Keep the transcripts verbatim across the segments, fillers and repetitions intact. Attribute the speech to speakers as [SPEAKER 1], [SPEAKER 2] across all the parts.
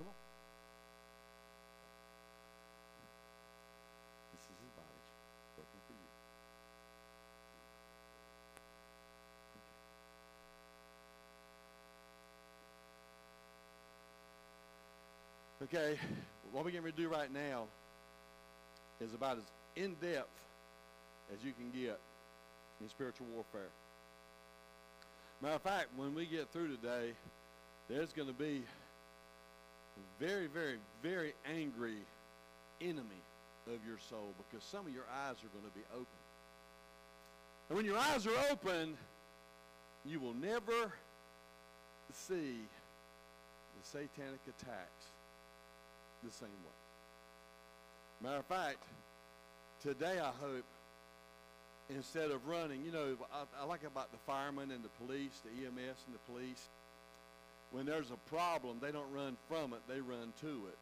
[SPEAKER 1] Come on. This is his body broken for you. Okay, what we're getting ready to do right now is about as in-depth as you can get in spiritual warfare. Matter of fact, when we get through today, there's going to be a very, very, very angry enemy of your soul because some of your eyes are going to be open. And when your eyes are open, you will never see the satanic attacks the same way. Matter of fact, today I hope, instead of running, you know, I, I like about the firemen and the police, the E M S and the police. When there's a problem, they don't run from it, they run to it.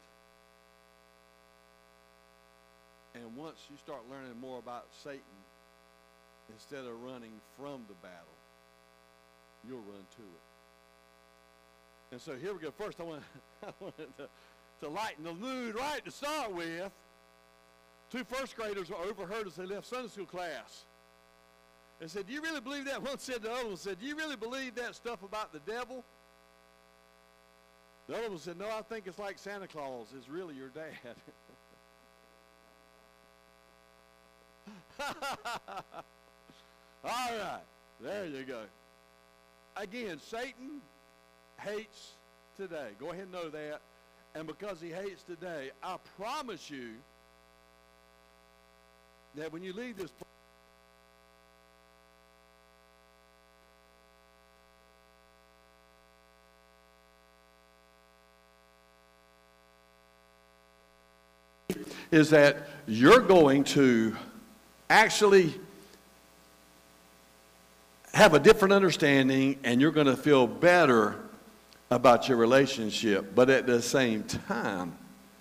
[SPEAKER 1] And once you start learning more about Satan, instead of running from the battle, you'll run to it. And so here we go. First, I want, I wanted to, to lighten the mood right to start with. Two first graders were overheard as they left Sunday school class. They said, do you really believe that? One said to the other one, said, do you really believe that stuff about the devil? The other one said, no, I think it's like Santa Claus is really your dad. All right, there you go. Again, Satan hates today. Go ahead and know that. And because he hates today, I promise you that when you leave this place, is that you're going to actually have a different understanding and you're going to feel better about your relationship. But at the same time,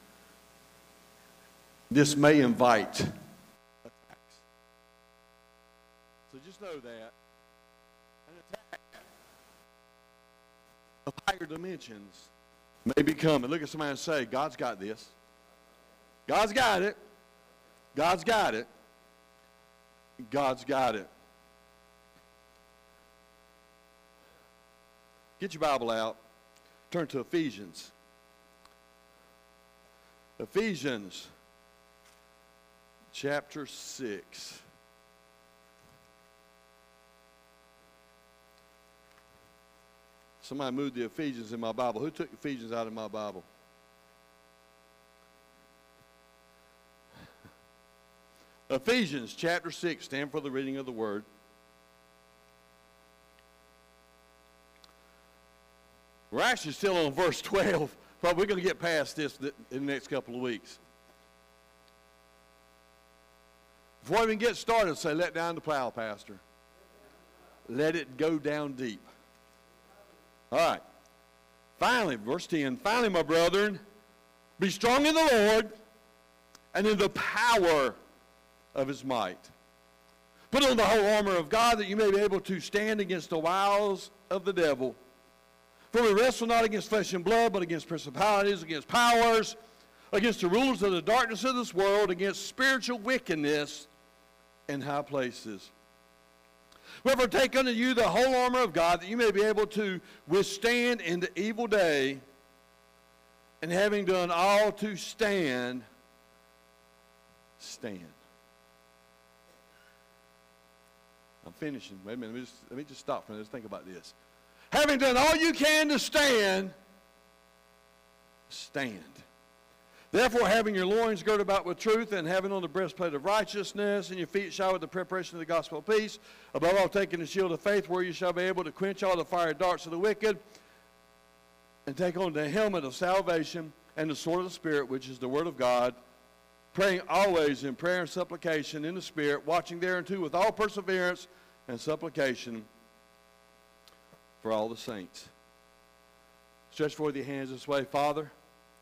[SPEAKER 1] this may invite attacks. So just know that an attack of higher dimensions may be coming. Look at somebody and say, God's got this. God's got it. God's got it. God's got it. Get your Bible out. Turn to Ephesians. Ephesians chapter six. Somebody moved the Ephesians in my Bible. Who took Ephesians out of my Bible? Ephesians chapter six, stand for the reading of the word. We're actually still on verse twelve, but we're going to get past this in the next couple of weeks. Before we even get started, say, let down the plow, Pastor. Let it go down deep. All right. Finally, verse ten, finally, my brethren, be strong in the Lord and in the power of his might. Put on the whole armor of God that you may be able to stand against the wiles of the devil. For we wrestle not against flesh and blood, but against principalities, against powers, against the rulers of the darkness of this world, against spiritual wickedness in high places. Wherefore take unto you the whole armor of God, that you may be able to withstand in the evil day, and having done all to stand, stand. I'm finishing. Wait a minute. Let me just, let me just stop for a minute. Let's think about this. Having done all you can to stand, stand. Therefore, having your loins girded about with truth, and having on the breastplate of righteousness, and your feet shod with the preparation of the gospel of peace, above all taking the shield of faith, where you shall be able to quench all the fiery darts of the wicked, and take on the helmet of salvation, and the sword of the Spirit, which is the word of God, praying always in prayer and supplication in the Spirit, watching thereunto with all perseverance and supplication for all the saints. Stretch forth your hands this way. Father,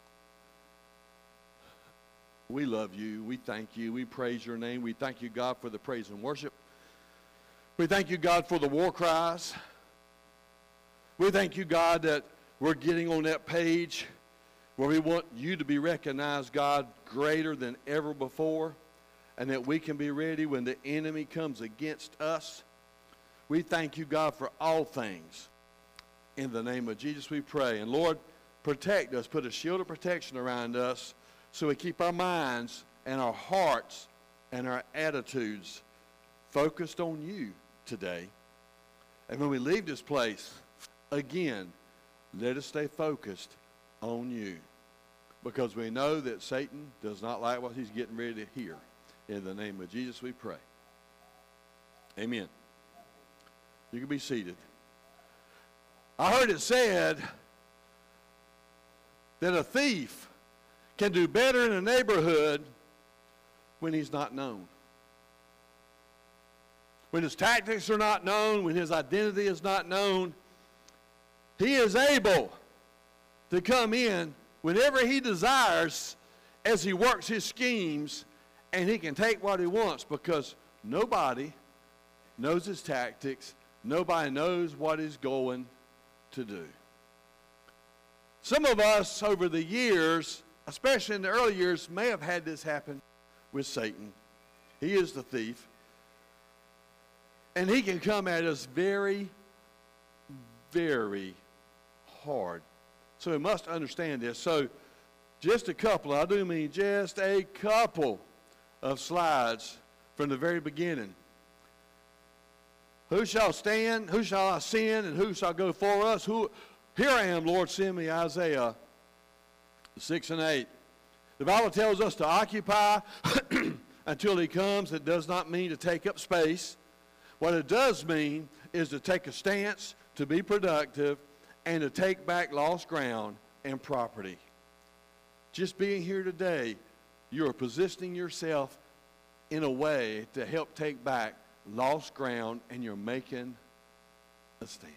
[SPEAKER 1] we love you. We thank you. We praise your name. We thank you, God, for the praise and worship. We thank you, God, for the war cries. We thank you, God, that we're getting on that page where we want you to be recognized, God, greater than ever before, and that we can be ready when the enemy comes against us. We thank you, God, for all things. In the name of Jesus we pray. And Lord, protect us. Put a shield of protection around us so we keep our minds and our hearts and our attitudes focused on you today. And when we leave this place, again, let us stay focused on you, because we know that Satan does not like what he's getting ready to hear. In the name of Jesus we pray. Amen. You can be seated. I heard it said that a thief can do better in a neighborhood when he's not known. When his tactics are not known, when his identity is not known, he is able to come in whenever he desires as he works his schemes, and he can take what he wants, because nobody knows his tactics. Nobody knows what he's going to do. Some of us over the years, especially in the early years, may have had this happen with Satan. He is the thief. And he can come at us very, very hard. So we must understand this. So just a couple, I do mean just a couple of slides from the very beginning. Who shall stand? Who shall I send? And who shall go for us? Who? Here I am, Lord, send me. Isaiah six and eight. The Bible tells us to occupy until he comes. It does not mean to take up space. What it does mean is to take a stance, to be productive, and to take back lost ground and property. Just being here today, you are positioning yourself in a way to help take back lost ground, and you're making a stance.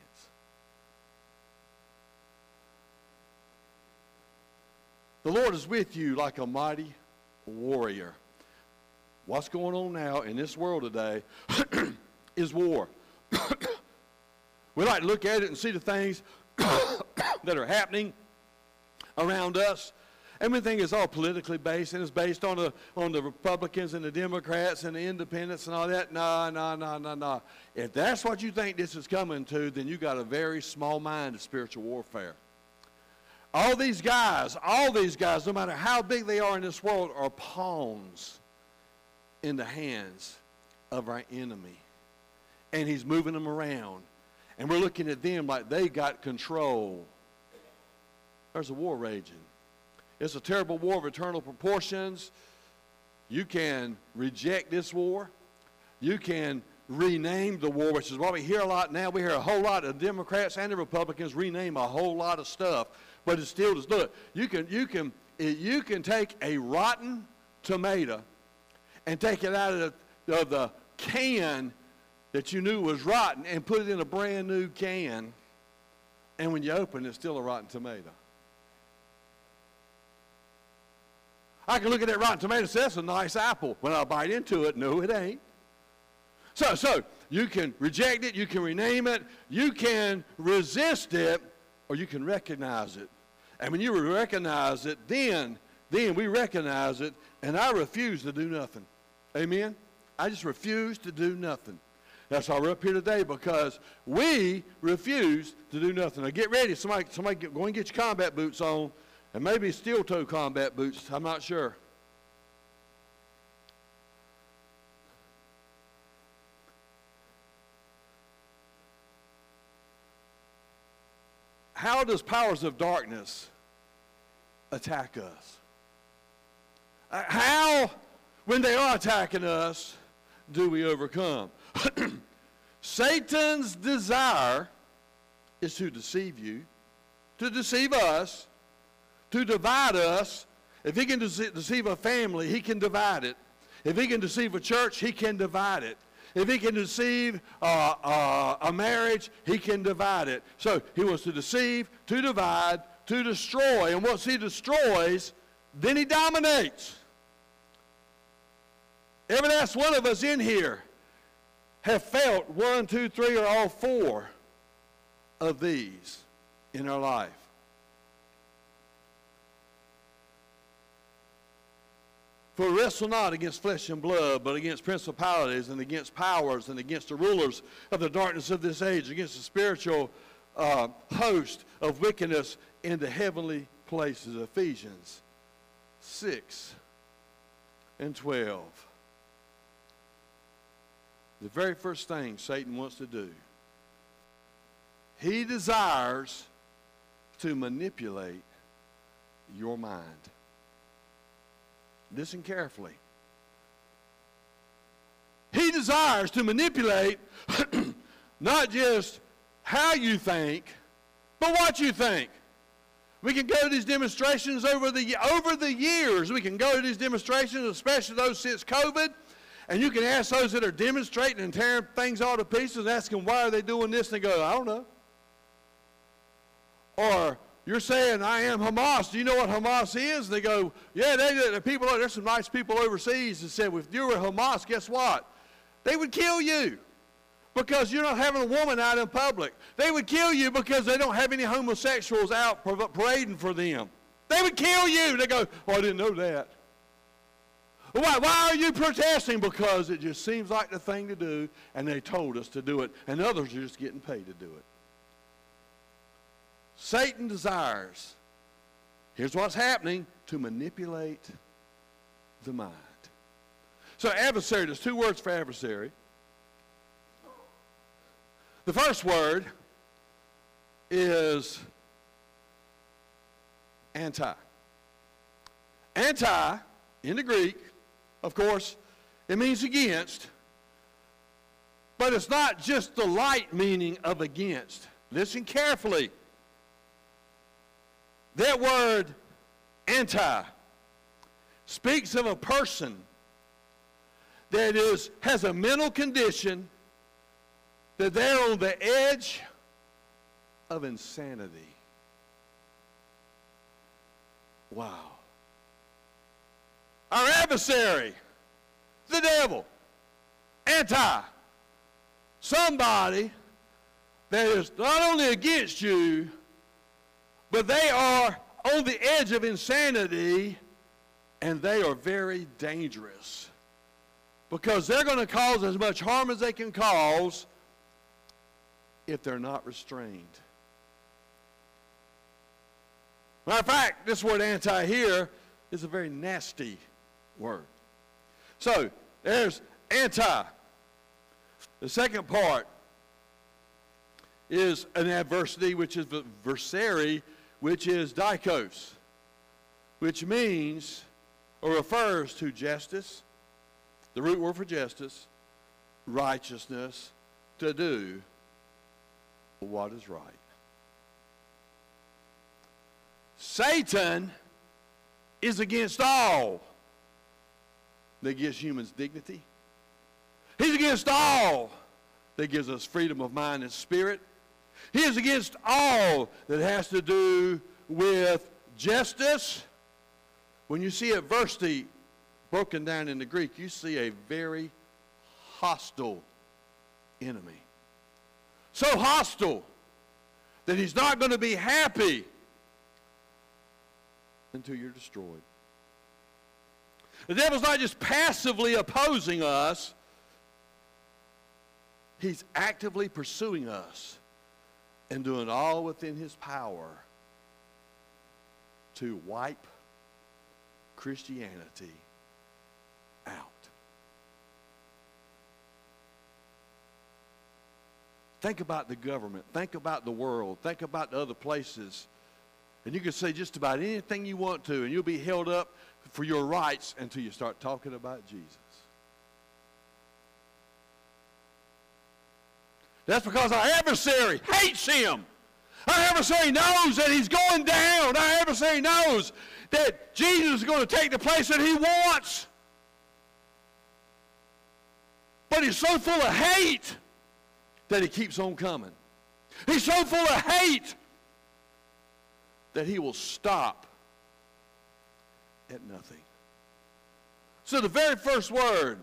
[SPEAKER 1] The Lord is with you like a mighty warrior. What's going on now in this world today is war. We like to look at it and see the things that are happening around us. Everything is all politically based, and it's based on the on the Republicans and the Democrats and the independents and all that. No, no, no, no, no. If that's what you think this is coming to, then you got a very small mind of spiritual warfare. All these guys, all these guys, no matter how big they are in this world, are pawns in the hands of our enemy. And he's moving them around. And we're looking at them like they got control. There's a war raging. It's a terrible war of eternal proportions. You can reject this war. You can rename the war, which is what we hear a lot now. We hear a whole lot of Democrats and the Republicans rename a whole lot of stuff. But it's still just, look, you can, you can, you can take a rotten tomato and take it out of the, of the can that you knew was rotten and put it in a brand new can. And when you open it, it's still a rotten tomato. I can look at that rotten tomato and say, that's a nice apple. When I bite into it, no, it ain't. So, so you can reject it, you can rename it, you can resist it, or you can recognize it. And when you recognize it, then, then we recognize it, and I refuse to do nothing. Amen? I just refuse to do nothing. That's why we're up here today, because we refuse to do nothing. Now get ready. Somebody, somebody get, go and get your combat boots on. And maybe steel-toe combat boots. I'm not sure. How does powers of darkness attack us? Uh, how, when they are attacking us, do we overcome? Satan's desire is to deceive you, to deceive us, to divide us. If he can dece- deceive a family, he can divide it. If he can deceive a church, he can divide it. If he can deceive uh, uh, a marriage, he can divide it. So he wants to deceive, to divide, to destroy. And once he destroys, then he dominates. Every last one of us in here have felt one, two, three, or all four of these in our life. For we wrestle not against flesh and blood, but against principalities and against powers and against the rulers of the darkness of this age, against the spiritual uh, host of wickedness in the heavenly places. Ephesians six and twelve. The very first thing Satan wants to do, he desires to manipulate your mind. Listen carefully. He desires to manipulate not just how you think, but what you think. We can go to these demonstrations over the, over the years. We can go to these demonstrations, especially those since COVID, and you can ask those that are demonstrating and tearing things all to pieces and ask them, why are they doing this? And they go, I don't know. Or you're saying, I am Hamas. Do you know what Hamas is? And they go, yeah, they, the people, there's some nice people overseas that said, if you were Hamas, guess what? They would kill you because you're not having a woman out in public. They would kill you because they don't have any homosexuals out parading for them. They would kill you. They go, oh, I didn't know that. Why, why are you protesting? Because it just seems like the thing to do, and they told us to do it, and others are just getting paid to do it. Satan desires, here's what's happening, to manipulate the mind. So adversary, there's two words for adversary. The first word is anti. Anti, in the Greek, of course, it means against, but it's not just the light meaning of against. Listen carefully. That word anti speaks of a person that is, has a mental condition that they're on the edge of insanity. Wow. Our adversary, the devil, anti, somebody that is not only against you, but they are on the edge of insanity, and they are very dangerous because they're going to cause as much harm as they can cause if they're not restrained. Matter of fact, this word anti here is a very nasty word. So, there's anti. The second part is an adversity, which is the versary, which is dikos, which means or refers to justice, the root word for justice, righteousness, to do what is right. Satan is against all that gives humans dignity. He's against all that gives us freedom of mind and spirit. He is against all that has to do with justice. When you see adversity broken down in the Greek, you see a very hostile enemy. So hostile that he's not going to be happy until you're destroyed. The devil's not just passively opposing us, he's actively pursuing us and doing all within his power to wipe Christianity out. Think about the government. Think about the world. Think about the other places. And you can say just about anything you want to, and you'll be held up for your rights until you start talking about Jesus. That's because our adversary hates him. Our adversary knows that he's going down. Our adversary knows that Jesus is going to take the place that he wants. But he's so full of hate that he keeps on coming. He's so full of hate that he will stop at nothing. So the very first word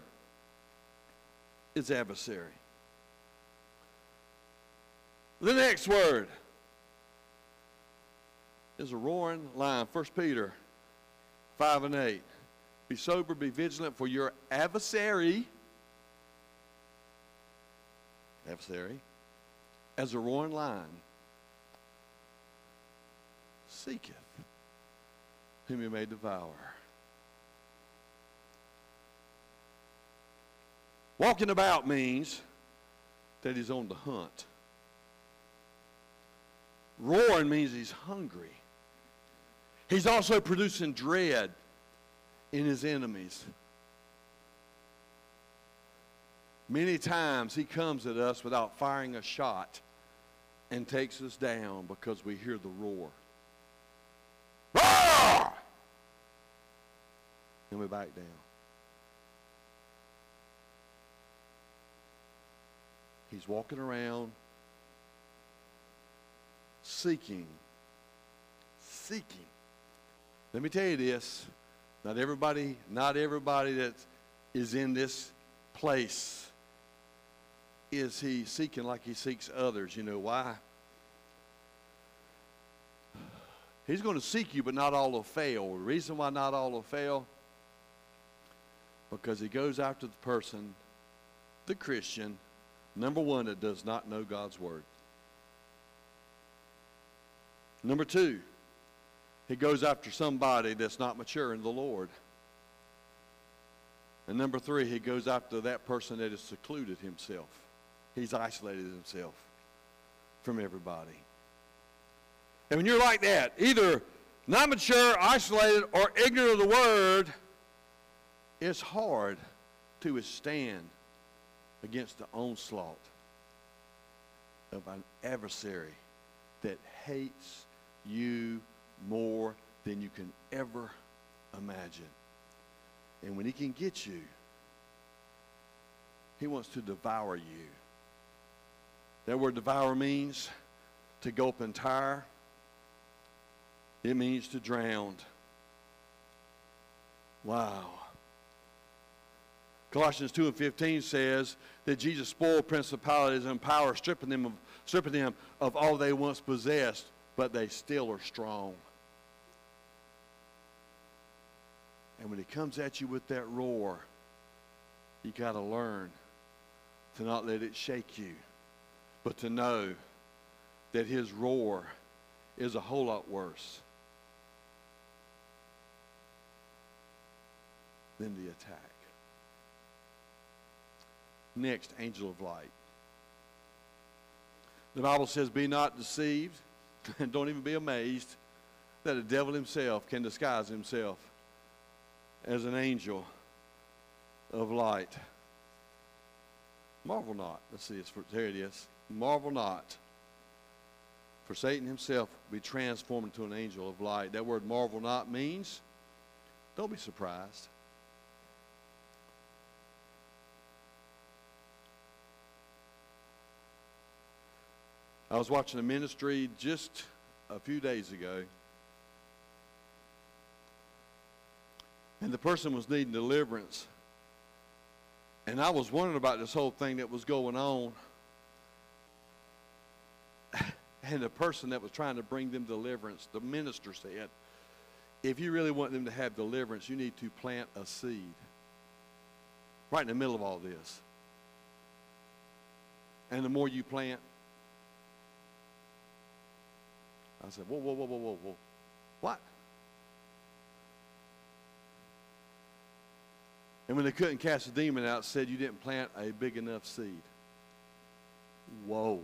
[SPEAKER 1] is adversary. The next word is a roaring lion. First Peter five and eight. Be sober, be vigilant, for your adversary, adversary, as a roaring lion, seeketh whom he may devour. Walking about means that he's on the hunt. Roaring means he's hungry. He's also producing dread in his enemies. Many times he comes at us without firing a shot and takes us down because we hear the roar. Roar! And we back down. He's walking around seeking, seeking. Let me tell you this, not everybody, not everybody that is in this place is he seeking like he seeks others. You know why? He's going to seek you, but not all will fail. The reason why not all will fail, because he goes after the person, the Christian, number one, that does not know God's word. Number two, he goes after somebody that's not mature in the Lord. And number three, he goes after that person that has secluded himself. He's isolated himself from everybody. And when you're like that, either not mature, isolated, or ignorant of the word, it's hard to withstand against the onslaught of an adversary that hates you more than you can ever imagine. And when he can get you, he wants to devour you. That word devour means to gulp entire. It means to drown. Wow. Colossians two and fifteen says that Jesus spoiled principalities and power, stripping them of, stripping them of all they once possessed, but they still are strong. And when he comes at you with that roar, you got to learn to not let it shake you, but to know that his roar is a whole lot worse than the attack. Next, angel of light. The Bible says, be not deceived, and don't even be amazed that the devil himself can disguise himself as an angel of light. Marvel not. Let's see, it's for, here it is. Marvel not, for Satan himself will be transformed into an angel of light. That word marvel not means, don't be surprised. I was watching a ministry just a few days ago, and the person was needing deliverance. And I was wondering about this whole thing that was going on. And the person that was trying to bring them deliverance, the minister said, if you really want them to have deliverance, you need to plant a seed right in the middle of all this. And the more you plant, I said, whoa, whoa, whoa, whoa, whoa, whoa. What? And when they couldn't cast the demon out, said you didn't plant a big enough seed. Whoa.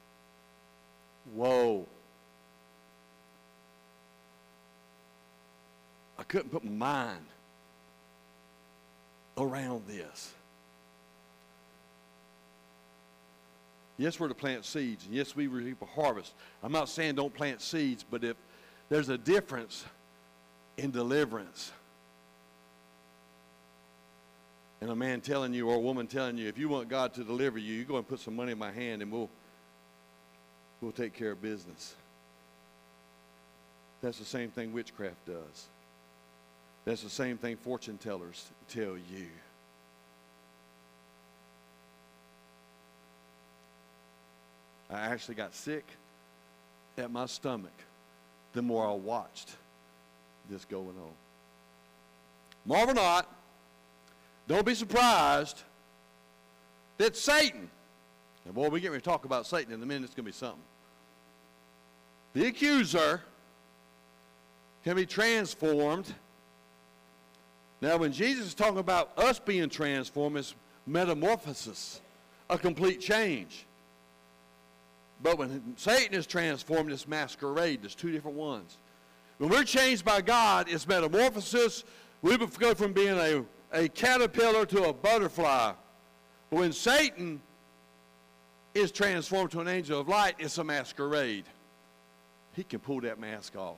[SPEAKER 1] Whoa. I couldn't put my mind around this. Yes, we're to plant seeds, and yes, we reap a harvest. I'm not saying don't plant seeds, but if there's a difference in deliverance, and a man telling you or a woman telling you, if you want God to deliver you, you go and put some money in my hand and we'll, we'll take care of business. That's the same thing witchcraft does. That's the same thing fortune tellers tell you. I actually got sick at my stomach the more I watched this going on. marvel not, don't be surprised that Satan, and boy, we get ready to talk about Satan in a minute, it's going to be something. The accuser can be transformed. Now, when Jesus is talking about us being transformed, it's metamorphosis, a complete change. But when Satan is transformed, it's masquerade. There's two different ones. When we're changed by God, it's metamorphosis. We go from being a, a caterpillar to a butterfly. But when Satan is transformed to an angel of light, it's a masquerade. He can pull that mask off.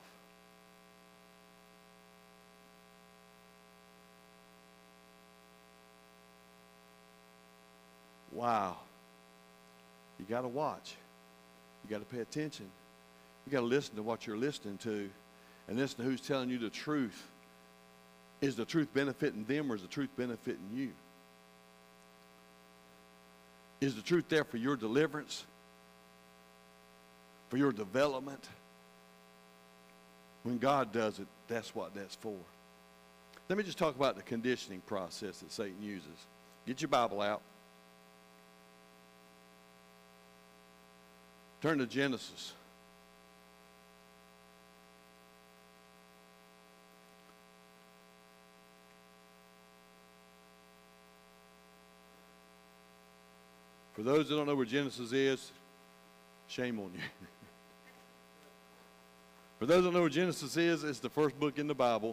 [SPEAKER 1] Wow. You got to watch. You got to pay attention. You got to listen to what you're listening to and listen to who's telling you the truth. Is the truth benefiting them or is the truth benefiting you? Is the truth there for your deliverance? For your development? When God does it, that's what that's for. Let me just talk about the conditioning process that Satan uses. Get your Bible out. Turn to Genesis. For those that don't know where Genesis is, shame on you. For those that don't know where Genesis is, it's the first book in the Bible.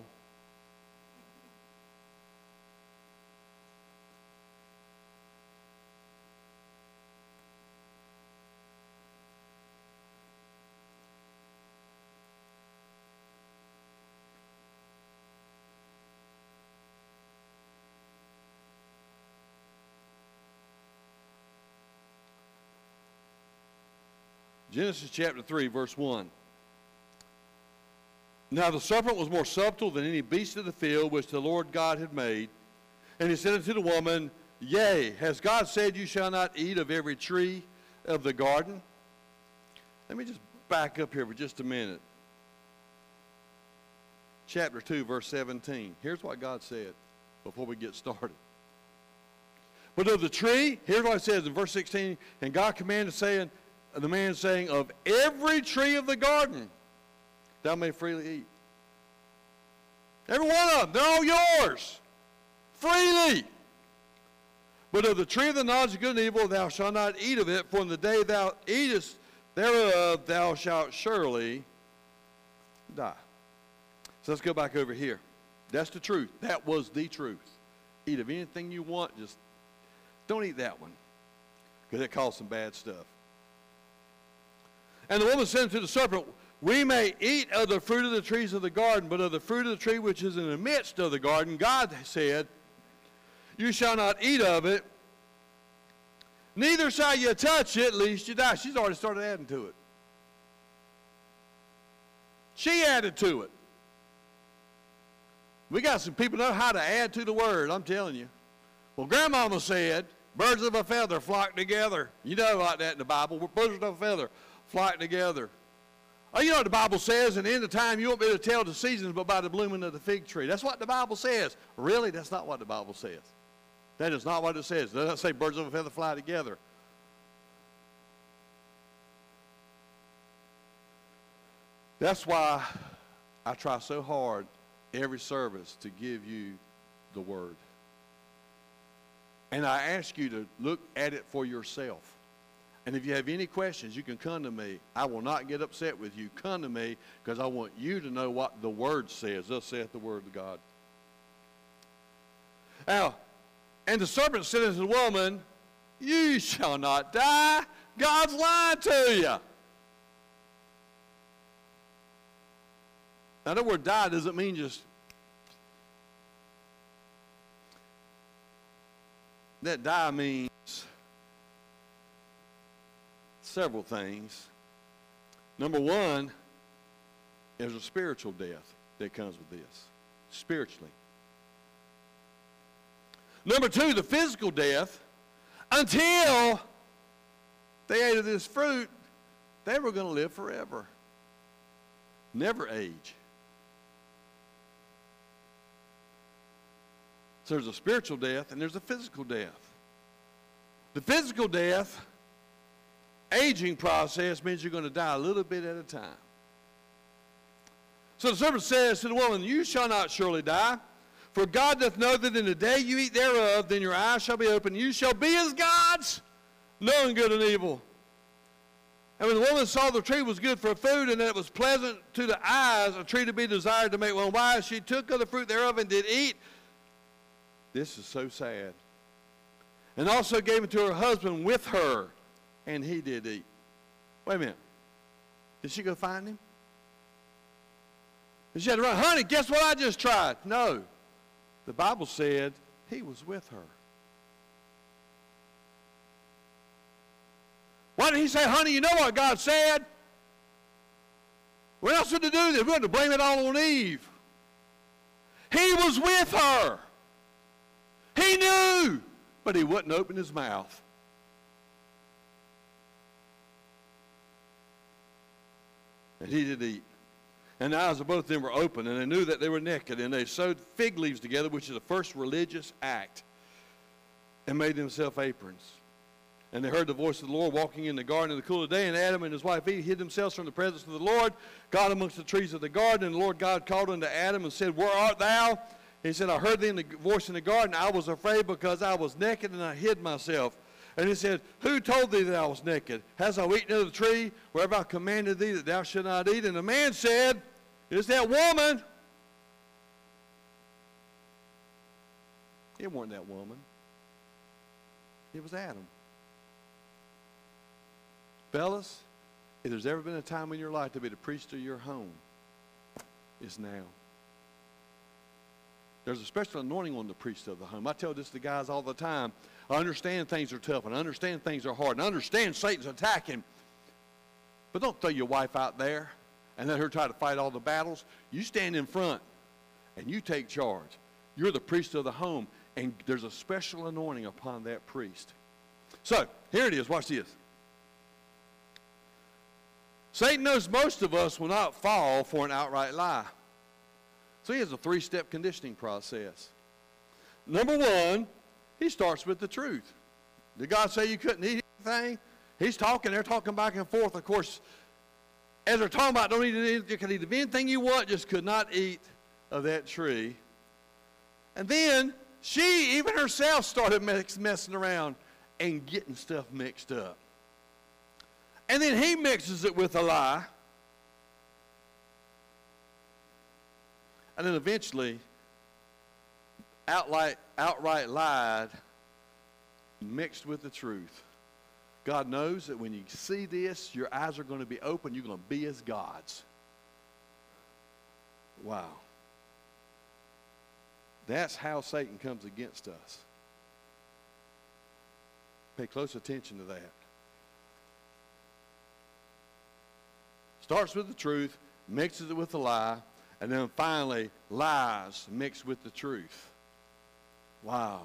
[SPEAKER 1] Genesis chapter three, verse one. Now the serpent was more subtle than any beast of the field which the Lord God had made. And he said unto the woman, Yea, has God said you shall not eat of every tree of the garden? Let me just back up here for just a minute. Chapter two, verse seventeen. Here's what God said before we get started. But of the tree, here's what it says in verse sixteen, and God commanded, saying, the man saying, of every tree of the garden thou may freely eat. Every one of them, they're all yours. Freely. But of the tree of the knowledge of good and evil thou shalt not eat of it, for in the day thou eatest thereof thou shalt surely die. So let's go back over here. That's the truth. That was the truth. Eat of anything you want, just don't eat that one, because it caused some bad stuff. And the woman said unto the serpent, we may eat of the fruit of the trees of the garden, but of the fruit of the tree which is in the midst of the garden, God said, you shall not eat of it, neither shall you touch it, lest you die. She's already started adding to it. She added to it. We got some people know how to add to the word, I'm telling you. Well, Grandmama said, birds of a feather flock together. You know about that in the Bible. Birds of a feather flock together. Oh, you know what the Bible says, and in the time you won't be able to tell the seasons but by the blooming of the fig tree. That's what the Bible says. Really, that's not what the Bible says. That is not what it says. It doesn't say birds of a feather fly together. That's why I try so hard every service to give you the word. And I ask you to look at it for yourself. And if you have any questions, you can come to me. I will not get upset with you. Come to me, because I want you to know what the word says. Thus saith the word of God. Now, and the serpent said unto the woman, you shall not die. God's lying to you. Now, that word die doesn't mean just, that die means several things. Number one, there's a spiritual death that comes with this, spiritually. Number two, the physical death. Until they ate of this fruit, they were going to live forever, never age. So there's a spiritual death and there's a physical death. The physical death, aging process, means you're going to die a little bit at a time. So the serpent says to the woman, you shall not surely die, for God doth know that in the day you eat thereof, then your eyes shall be opened, you shall be as gods, knowing good and evil. And when the woman saw the tree was good for food, and that it was pleasant to the eyes, a tree to be desired to make one wise, she took of the fruit thereof and did eat. This is so sad. And also gave it to her husband with her, and he did eat. Wait a minute. Did she go find him? And she had to run, honey, guess what I just tried? No. The Bible said he was with her. Why did he say, honey, you know what God said? We're not supposed to do this. We're going to blame it all on Eve. He was with her. He knew, but he wouldn't open his mouth. And he did eat. And the eyes of both of them were open, and they knew that they were naked, and they sewed fig leaves together, which is the first religious act, and made themselves aprons. And they heard the voice of the Lord walking in the garden in the cool of the day, and Adam and his wife Eve hid themselves from the presence of the Lord, God amongst the trees of the garden. And the Lord God called unto Adam and said, where art thou? He said, I heard thee in the voice in the garden. I was afraid because I was naked, and I hid myself. And he said, who told thee that I was naked? Hast thou eaten of the tree wherever I commanded thee that thou shouldst not eat? And the man said, is that woman? It wasn't that woman. It was Adam. Fellas, if there's ever been a time in your life to be the priest of your home, it's now. There's a special anointing on the priest of the home. I tell this to guys all the time. I understand things are tough, and I understand things are hard, and I understand Satan's attacking. But don't throw your wife out there and let her try to fight all the battles. You stand in front, and you take charge. You're the priest of the home, and there's a special anointing upon that priest. So, here it is. Watch this. Satan knows most of us will not fall for an outright lie. So he has a three-step conditioning process. Number one, he starts with the truth. Did God say you couldn't eat anything? He's talking, they're talking back and forth. Of course, as they're talking about, don't eat anything, you can eat anything you want, just could not eat of that tree. And then she, even herself, started mix, messing around and getting stuff mixed up. And then he mixes it with a lie. And then eventually, outright, outright lied, mixed with the truth. God knows that when you see this, your eyes are going to be open. You're going to be as gods. Wow. That's how Satan comes against us. Pay close attention to that. Starts with the truth, mixes it with the lie, and then finally lies mixed with the truth. Wow.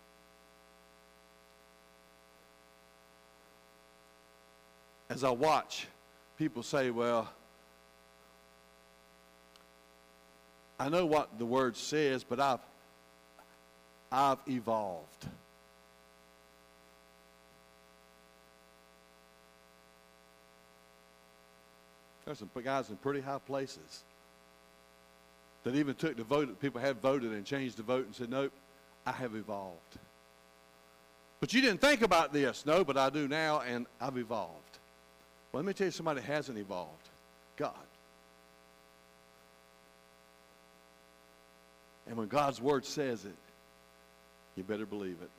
[SPEAKER 1] As I watch people say, well, I know what the word says, but I've I've evolved. There's some guys in pretty high places that even took the vote that people had voted and changed the vote and said, nope, I have evolved. But you didn't think about this. No, but I do now, and I've evolved. Well, let me tell you somebody that hasn't evolved. God. And when God's word says it, you better believe it.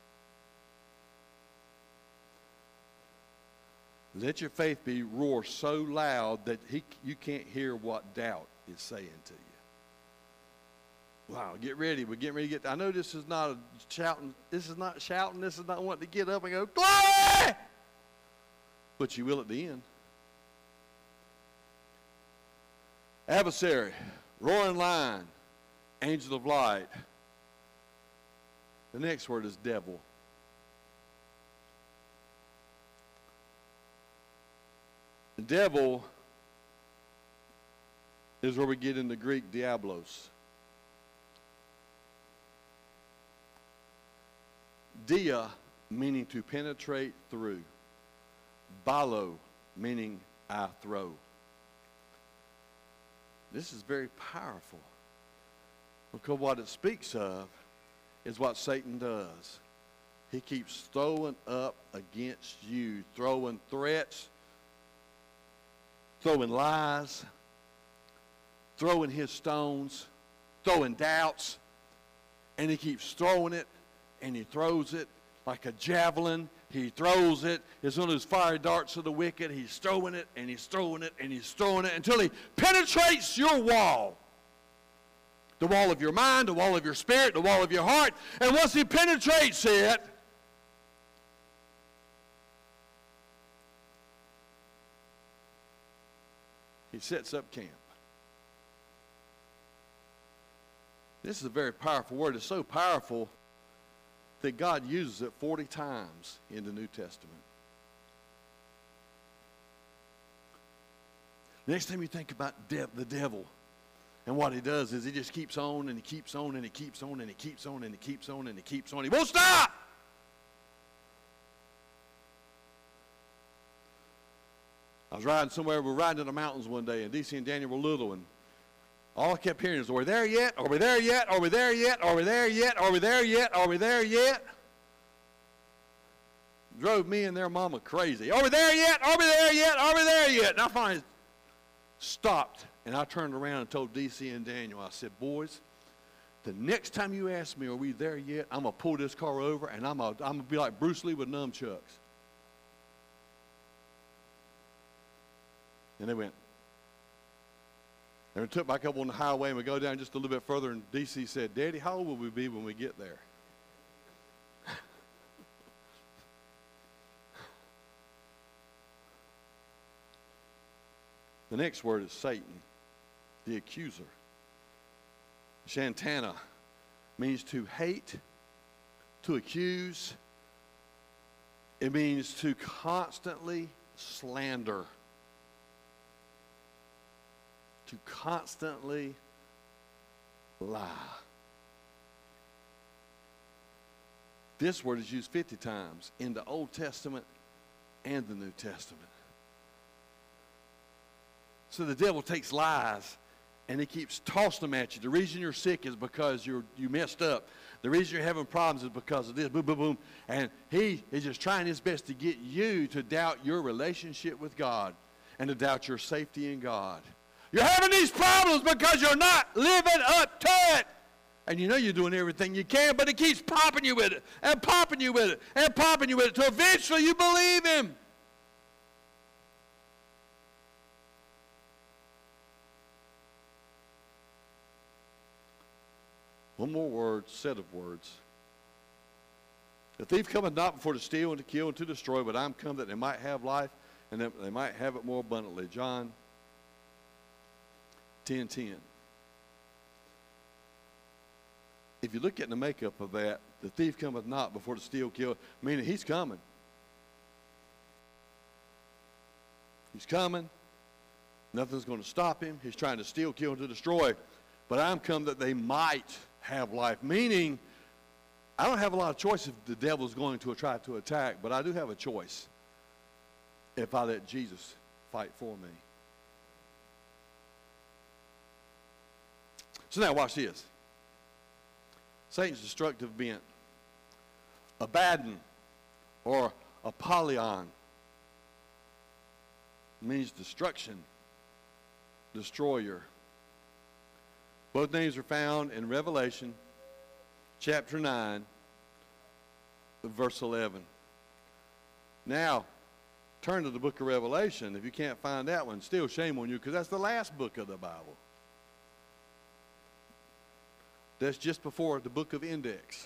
[SPEAKER 1] Let your faith be roar so loud that he, you can't hear what doubt is saying to you. Wow, get ready. We're getting ready to get, I know this is not a shouting, this is not shouting, this is not wanting to get up and go, glory! But you will at the end. Adversary, roaring lion, angel of light. The next word is devil. The devil is where we get in the Greek diablos. Dia, meaning to penetrate through. Balo, meaning I throw. This is very powerful, because what it speaks of is what Satan does. He keeps throwing up against you, throwing threats, throwing lies, throwing his stones, throwing doubts, and he keeps throwing it, and he throws it like a javelin. He throws it. It's one of those fiery darts of the wicked. He's throwing it, and he's throwing it, and he's throwing it until he penetrates your wall. The wall of your mind, the wall of your spirit, the wall of your heart. And once he penetrates it, he sets up camp. This is a very powerful word. It's so powerful that God uses it forty times in the New Testament. Next time you think about de- the devil, and what he does is he just keeps on and he keeps on and he keeps on and he keeps on and he keeps on and he keeps on. He won't stop! I was riding somewhere, we were riding in the mountains one day, and D C and Daniel were little, and all I kept hearing is, are we there yet? Are we there yet? Are we there yet? Are we there yet? Are we there yet? Are we there yet? Drove me and their mama crazy. Are we there yet? Are we there yet? Are we there yet? And I finally stopped, and I turned around and told D C and Daniel, I said, boys, the next time you ask me, are we there yet? I'm going to pull this car over, and I'm going to be like Bruce Lee with nunchucks. And they went. And we took back up on the highway, and we go down just a little bit further, and D C said, Daddy, how old will we be when we get there? The next word is Satan, the accuser. Shantana means to hate, to accuse. It means to constantly slander. To constantly lie. This word is used fifty times in the Old Testament and the New Testament. So the devil takes lies and he keeps tossing them at you. The reason you're sick is because you're you messed up. The reason you're having problems is because of this, boom, boom, boom. And he is just trying his best to get you to doubt your relationship with God and to doubt your safety in God. You're having these problems because you're not living up to it. And you know you're doing everything you can, but it keeps popping you with it, and popping you with it, and popping you with it, till eventually you believe him. One more word, set of words. The thief cometh not before to steal and to kill and to destroy, but I'm come that they might have life, and that they might have it more abundantly. John ten ten. If you look at the makeup of that, the thief cometh not before to steal, kill, meaning he's coming. He's coming. Nothing's going to stop him. He's trying to steal, kill, and to destroy. But I'm come that they might have life. Meaning, I don't have a lot of choice if the devil's going to try to attack, but I do have a choice if I let Jesus fight for me. So now watch this. Satan's destructive bent. Abaddon or Apollyon means destruction, destroyer. Both names are found in Revelation chapter nine, verse eleven. Now, turn to the book of Revelation. If you can't find that one, still shame on you, because that's the last book of the Bible. That's just before the book of Index.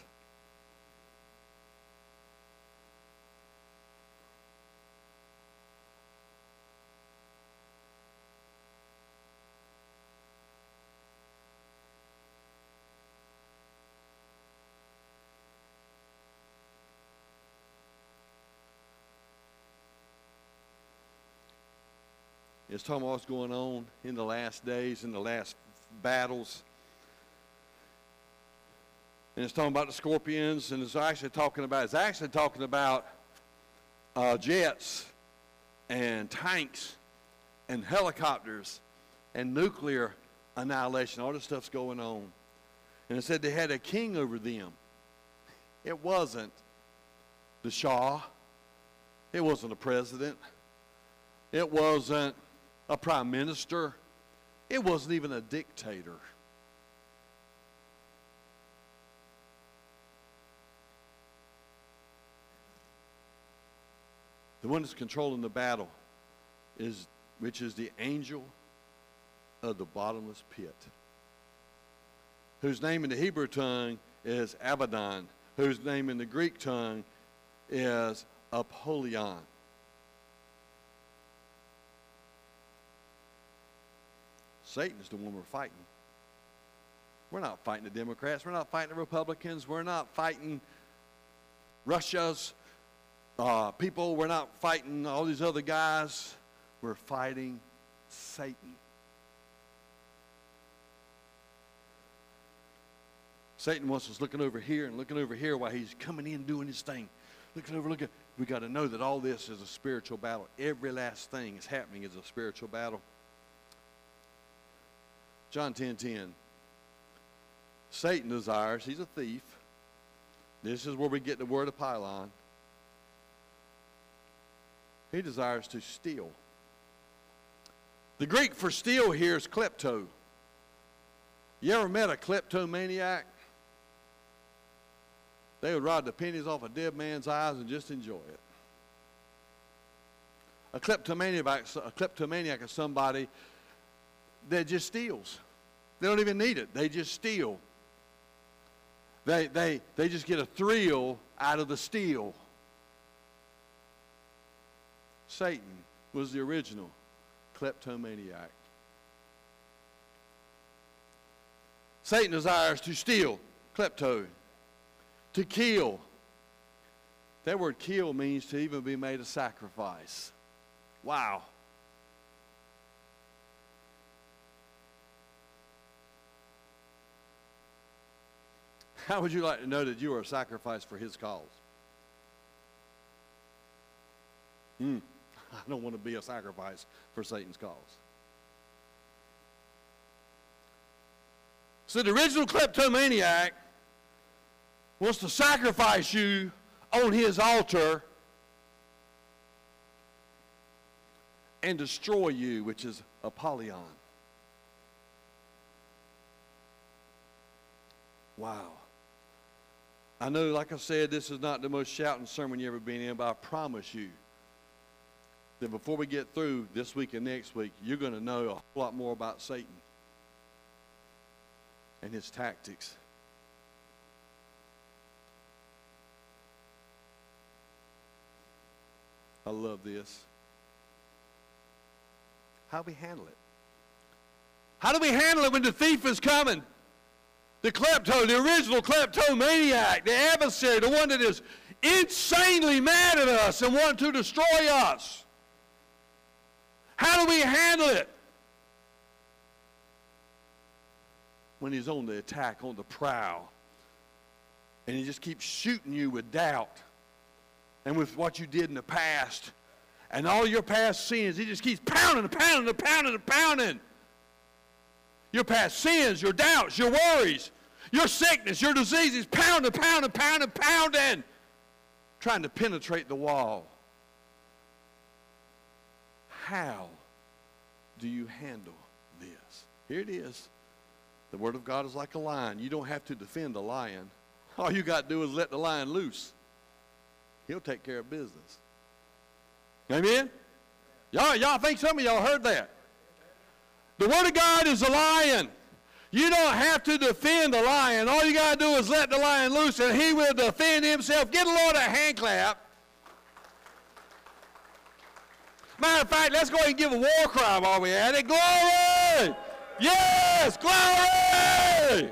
[SPEAKER 1] It's talking about what's going on in the last days, in the last battles. And it's talking about the scorpions, and it's actually talking about, it's actually talking about uh, jets and tanks and helicopters and nuclear annihilation. All this stuff's going on. And it said they had a king over them. It wasn't the Shah. It wasn't a president. It wasn't a prime minister. It wasn't even a dictator. The one that's controlling the battle is, which is the angel of the bottomless pit, whose name in the Hebrew tongue is Abaddon, whose name in the Greek tongue is Apollyon. Satan is the one we're fighting. We're not fighting the Democrats. We're not fighting the Republicans. We're not fighting Russia's uh, people. We're not fighting all these other guys. We're fighting Satan. Satan wants us looking over here and looking over here while he's coming in doing his thing. Looking over, looking. We got to know that all this is a spiritual battle. Every last thing that's happening is a spiritual battle. John ten ten. Satan desires, he's a thief. This is where we get the word Apollyon. He desires to steal. The Greek for steal here is klepto. You ever met a kleptomaniac? They would rob the pennies off a dead man's eyes and just enjoy it. A kleptomaniac, a kleptomaniac is somebody that just steals. They don't even need it. They just steal. They, they, they just get a thrill out of the steal. Satan was the original kleptomaniac. Satan desires to steal, klepto, to kill. That word kill means to even be made a sacrifice. Wow. How would you like to know that you are a sacrifice for his cause? Hmm. I don't want to be a sacrifice for Satan's cause. So the original kleptomaniac wants to sacrifice you on his altar and destroy you, which is Apollyon. Wow. I know, like I said, this is not the most shouting sermon you ever been in, but I promise you that before we get through this week and next week, you're going to know a whole lot more about Satan and his tactics. I love this. How do we handle it? How do we handle it when the thief is coming? The klepto, the original kleptomaniac, the adversary, the one that is insanely mad at us and wants to destroy us. How do we handle it? When he's on the attack, on the prowl, and he just keeps shooting you with doubt and with what you did in the past and all your past sins. He just keeps pounding and pounding and pounding and pounding. Your past sins, your doubts, your worries, your sickness, your diseases, pounding, pounding, pounding, pounding, trying to penetrate the wall. How do you handle this? Here it is. The Word of God is like a lion. You don't have to defend a lion. All you got to do is let the lion loose. He'll take care of business. Amen? Y'all, y'all think some of y'all heard that? The Word of God is a lion. You don't have to defend the lion. All you got to do is let the lion loose, and he will defend himself. Get the Lord a hand clap. Matter of fact, let's go ahead and give a war cry while we're at it. Glory! Yes, glory!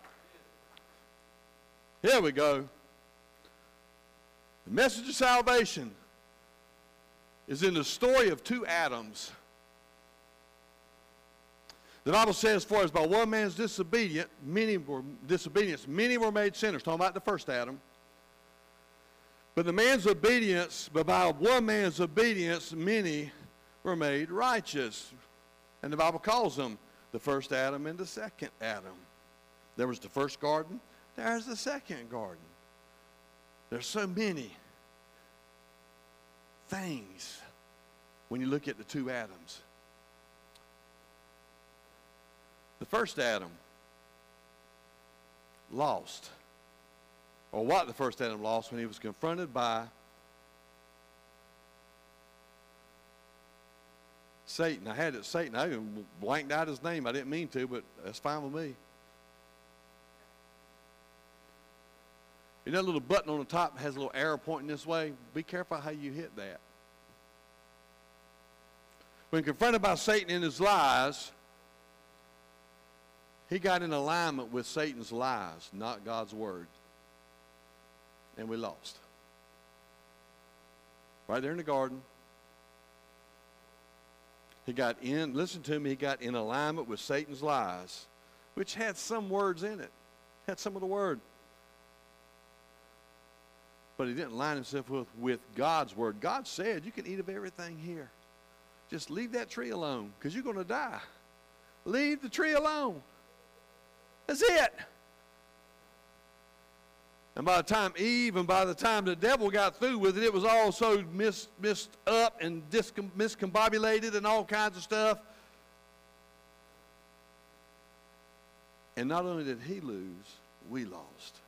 [SPEAKER 1] Here we go. The message of salvation is in the story of two Adams. The Bible says, for as by one man's disobedience, many were disobedience, many were made sinners. Talking about the first Adam. But the man's obedience, but by one man's obedience, many were made righteous. And the Bible calls them the first Adam and the second Adam. There was the first garden. There's the second garden. There's so many things when you look at the two Adams. The first Adam lost, or what the first Adam lost when he was confronted by Satan. I had it Satan. I even blanked out his name. I didn't mean to, but that's fine with me. You know that little button on the top has a little arrow pointing this way? Be careful how you hit that. When confronted by Satan in his lies, he got in alignment with Satan's lies, not God's word. And we lost. Right there in the garden. He got in, listen to me, he got in alignment with Satan's lies, which had some words in it. Had some of the word. But he didn't line himself with, with God's word. God said, you can eat of everything here. Just leave that tree alone, because you're going to die. Leave the tree alone. That's it. And by the time Eve and by the time the devil got through with it, it was all so missed, missed up and discom- miscombobulated and all kinds of stuff. And not only did he lose, we lost.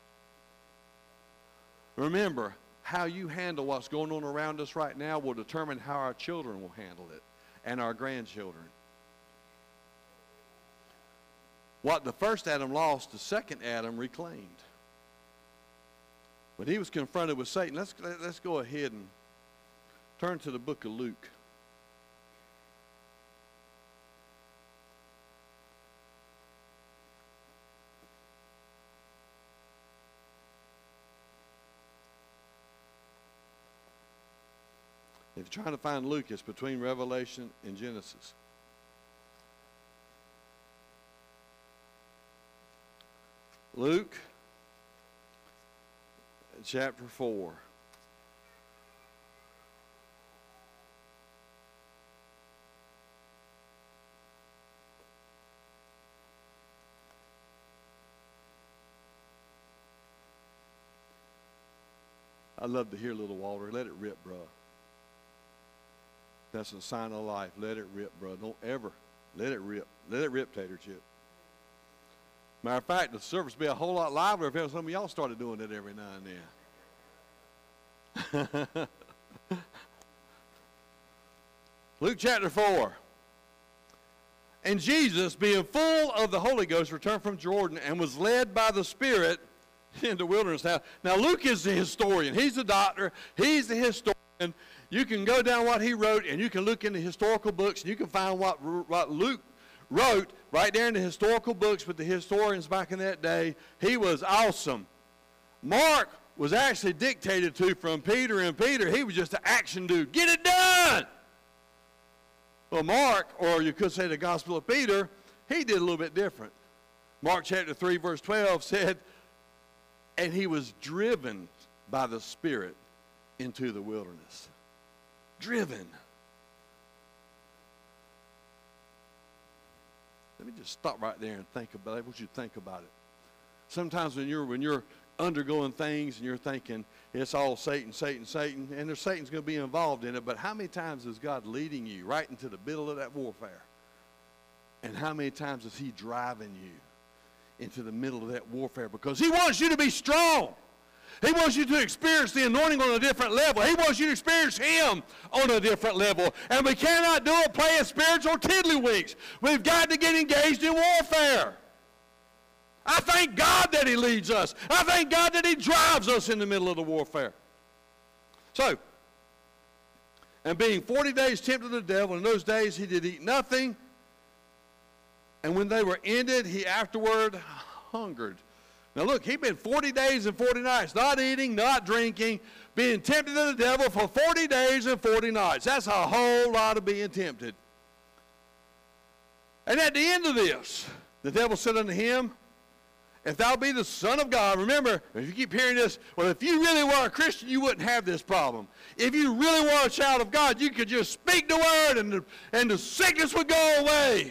[SPEAKER 1] Remember, how you handle what's going on around us right now will determine how our children will handle it and our grandchildren. What the first Adam lost, the second Adam reclaimed. When he was confronted with Satan, let's, let's go ahead and turn to the book of Luke. If you're trying to find Luke, it's between Revelation and Genesis. Luke chapter four. I love to hear little Walter. Let it rip, bro. That's a sign of life. Let it rip, bro. Don't ever let it rip. Let it rip, Tater Chip. Matter of fact, the service would be a whole lot livelier if some of y'all started doing it every now and then. Luke chapter four. And Jesus, being full of the Holy Ghost, returned from Jordan and was led by the Spirit into the wilderness. Now, now, Luke is the historian. He's the doctor. He's the historian. You can go down what he wrote, and you can look in the historical books, and you can find what, what Luke wrote right there in the historical books with the historians back in that day. He was awesome. Mark was actually dictated to from Peter, and Peter, he was just an action dude. Get it done! Well, Mark, or you could say the Gospel of Peter, he did a little bit different. Mark chapter three, verse twelve said, and he was driven by the Spirit into the wilderness. Driven. Let me just stop right there and think about it. I want you to think about it. Sometimes when you're when you're undergoing things and you're thinking it's all Satan, Satan, Satan, and there's Satan's going to be involved in it, but how many times is God leading you right into the middle of that warfare? And how many times is he driving you into the middle of that warfare? Because he wants you to be strong. He wants you to experience the anointing on a different level. He wants you to experience him on a different level. And we cannot do it playing spiritual tiddlywinks. We've got to get engaged in warfare. I thank God that he leads us. I thank God that he drives us in the middle of the warfare. So, and being forty days tempted of the devil, in those days he did eat nothing. And when they were ended, he afterward hungered. Now look, he'd been forty days and forty nights, not eating, not drinking, being tempted of the devil for forty days and forty nights. That's a whole lot of being tempted. And at the end of this, the devil said unto him, if thou be the Son of God, remember, if you keep hearing this, well, if you really were a Christian, you wouldn't have this problem. If you really were a child of God, you could just speak the word and the, and the sickness would go away.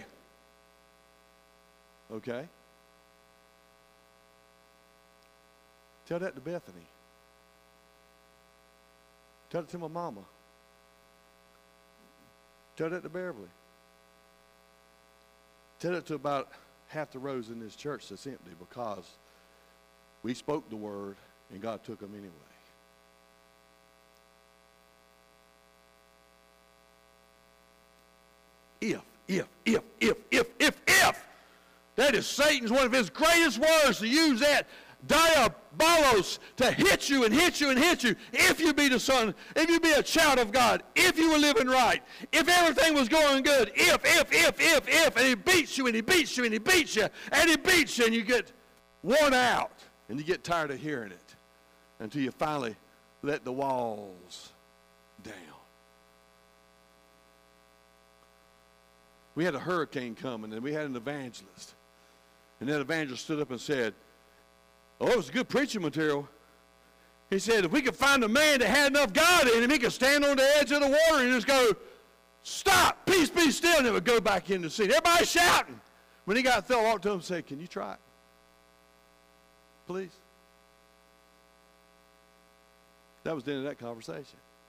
[SPEAKER 1] Okay? Tell that to Bethany. Tell it to my mama. Tell that to Beverly. Tell it to about half the rows in this church that's empty because we spoke the word and God took them anyway. If, if, if, if, if, if, if. That is Satan's one of his greatest words, to use that diabolos to hit you and hit you and hit you. If you be the son, if you be a child of God, if you were living right, if everything was going good, if, if, if, if, if, and he beats you and he beats you and he beats you and he beats you and you get worn out and you get tired of hearing it until you finally let the walls down. We had a hurricane coming and we had an evangelist. And that evangelist stood up and said, oh, it was good preaching material. He said, if we could find a man that had enough God in him, he could stand on the edge of the water and just go, stop, peace, be still, and it would go back in the sea. Everybody shouting. When he got through, I walked to him and said, can you try it? Please. That was the end of that conversation.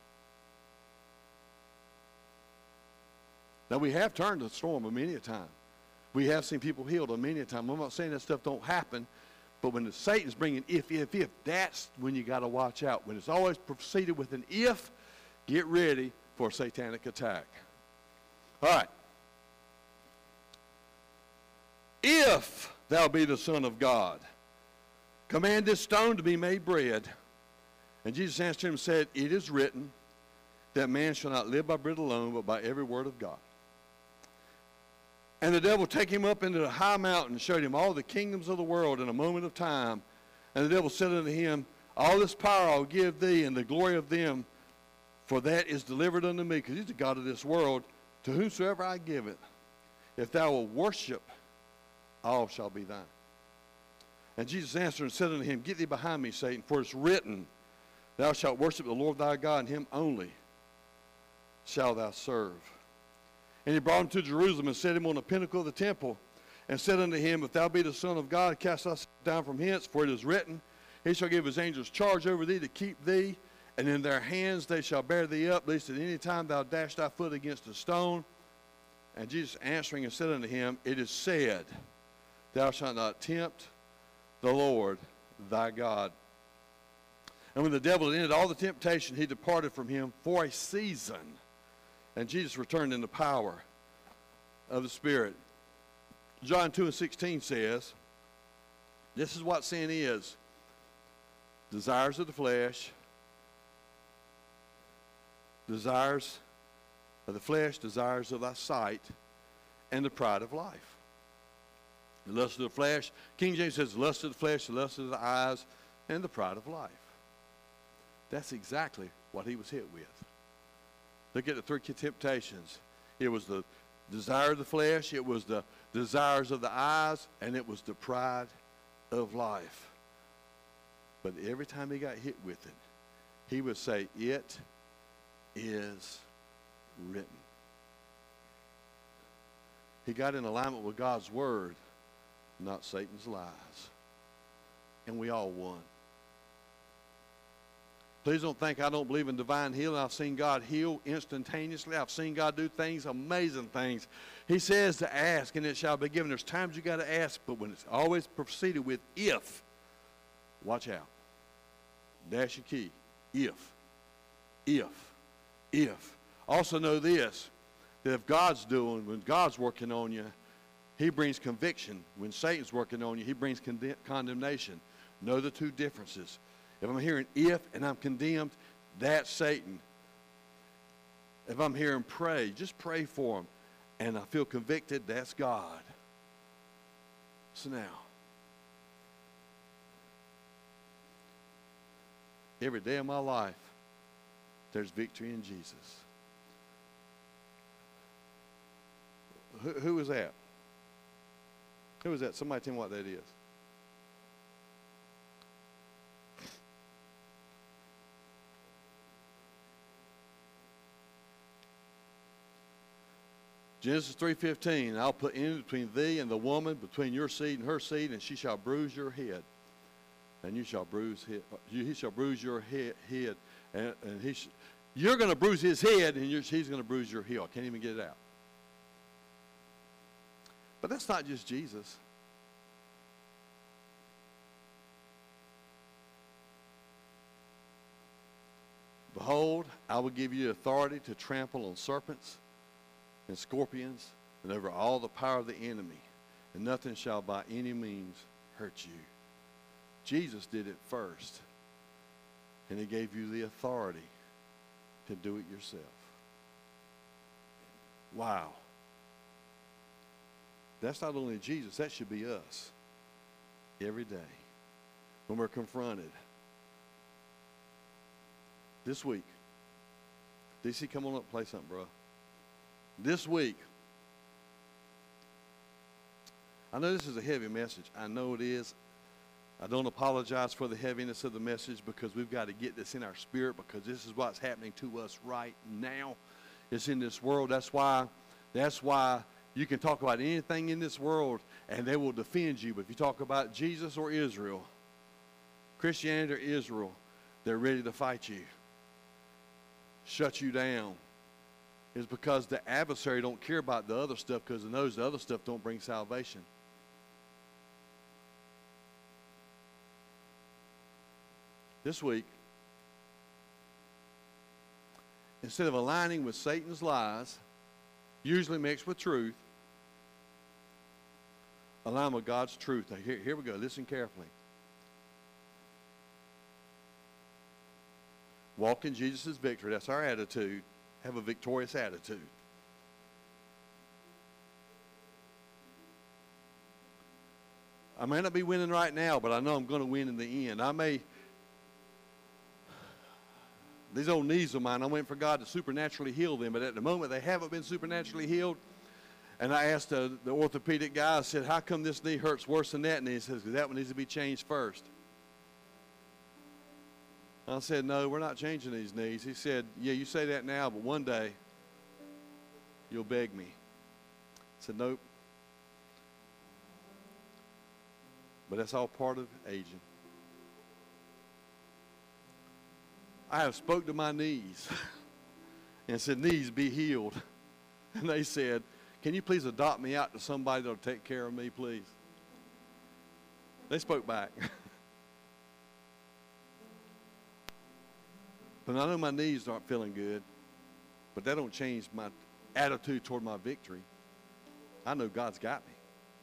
[SPEAKER 1] Now, we have turned the storm a many a time. We have seen people healed a many a time. I'm not saying that stuff don't happen, but when the Satan's bringing if, if, if, that's when you got to watch out. When it's always preceded with an if, get ready for a satanic attack. All right. If thou be the Son of God, command this stone to be made bread. And Jesus answered him and said, it is written that man shall not live by bread alone, but by every word of God. And the devil take him up into the high mountain and showed him all the kingdoms of the world in a moment of time. And the devil said unto him, all this power I'll give thee, and the glory of them, for that is delivered unto me, because he's the God of this world, to whomsoever I give it. If thou wilt worship, all shall be thine. And Jesus answered and said unto him, get thee behind me, Satan, for it's written, thou shalt worship the Lord thy God, and him only shalt thou serve. And he brought him to Jerusalem and set him on the pinnacle of the temple and said unto him, if thou be the Son of God, cast thyself down from hence, for it is written, he shall give his angels charge over thee to keep thee, and in their hands they shall bear thee up, lest at any time thou dash thy foot against a stone. And Jesus answering and said unto him, it is said, thou shalt not tempt the Lord thy God. And when the devil had ended all the temptation, he departed from him for a season. And Jesus returned in the power of the Spirit. John two and sixteen says, this is what sin is. Desires of the flesh, desires of the flesh, desires of thy sight, and the pride of life. The lust of the flesh, King James says, the lust of the flesh, the lust of the eyes, and the pride of life. That's exactly what he was hit with. Look at the three temptations. It was the desire of the flesh, it was the desires of the eyes, and it was the pride of life. But every time he got hit with it, he would say, it is written. He got in alignment with God's word, not Satan's lies. And we all won. Please don't think I don't believe in divine healing. I've seen God heal instantaneously. I've seen God do things, amazing things. He says to ask, and it shall be given. There's times you got to ask, but when it's always preceded with if, watch out. Dash your key. If. If. If. Also know this, that if God's doing, when God's working on you, he brings conviction. When Satan's working on you, he brings condemn- condemnation. Know the two differences. If I'm hearing if and I'm condemned, that's Satan. If I'm hearing pray, just pray for him, and I feel convicted, that's God. So now, every day of my life, there's victory in Jesus. Who, who is that? Who is that? Somebody tell me what that is. Genesis three fifteen, I'll put enmity between thee and the woman, between your seed and her seed, and she shall bruise your head. And you shall bruise his, he shall bruise your head, head and, and he sh you're going to bruise his head, and you're, he's going to bruise your heel. I can't even get it out. But that's not just Jesus. Behold, I will give you authority to trample on serpents and scorpions and over all the power of the enemy, and nothing shall by any means hurt you. Jesus did it first, and he gave you the authority to do it yourself. Wow. That's not only Jesus, that should be us every day when we're confronted. This week, D C, come on up and play something, bro. This week, I know this is a heavy message. I know it is. I don't apologize for the heaviness of the message, because we've got to get this in our spirit, because this is what's happening to us right now. It's in this world. That's why, that's why you can talk about anything in this world and they will defend you. But if you talk about Jesus or Israel, Christianity or Israel, they're ready to fight you, shut you down. It's because the adversary don't care about the other stuff, because he knows the other stuff don't bring salvation. This week, instead of aligning with Satan's lies, usually mixed with truth, align with God's truth. Now, here, here we go. Listen carefully. Walk in Jesus' victory. That's our attitude. Have a victorious attitude. I may not be winning right now, but I know I'm going to win in the end. I may... These old knees of mine, I went for God to supernaturally heal them, but at the moment they haven't been supernaturally healed. And I asked uh, the orthopedic guy, I said, how come this knee hurts worse than that knee? He says, because that one needs to be changed first. I said, no, we're not changing these knees. He said, yeah, you say that now, but one day you'll beg me. I said, nope. But that's all part of aging. I have spoke to my knees and said, knees, be healed. And they said, can you please adopt me out to somebody that will take care of me, please? They spoke back. But I know my knees aren't feeling good, but that don't change my attitude toward my victory. I know God's got me.